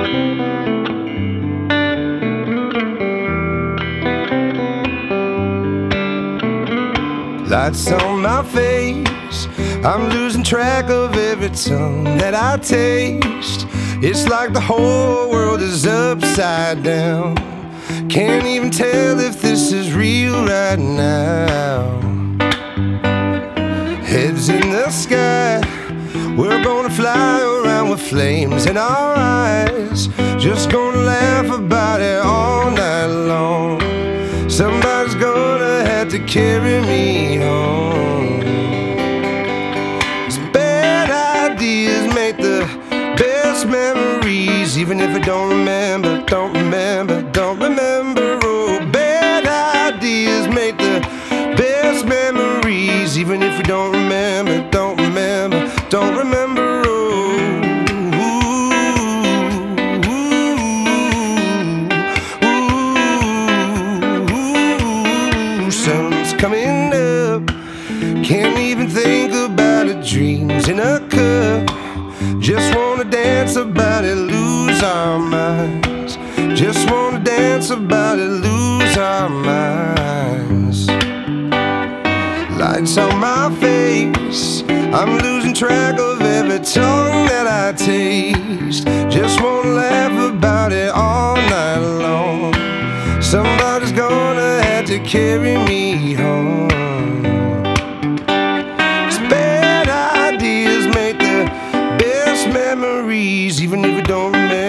Lights on my face, I'm losing track of every tongue that I taste. It's like the whole world is upside down. Can't even tell if this is real right now. Heads in the sky, we're gonna fly around with flames in our eyes. Just gonna laugh about it all night long. Somebody's gonna have to carry me home. These bad ideas make the best memories, even if I don't remember, don't remember, don't remember. Oh, bad ideas make the best memories, even if we don't remember, don't remember, don't remember. Sun's coming up, can't even think about it. Dreams in a cup, just wanna dance about it, lose our minds. Just wanna dance about it, lose our minds. Lights on my face, I'm losing track of every tongue that I taste. Just wanna laugh about it all night long. Somebody's gonna have to carry me home. These bad ideas make the best memories, even if we don't remember.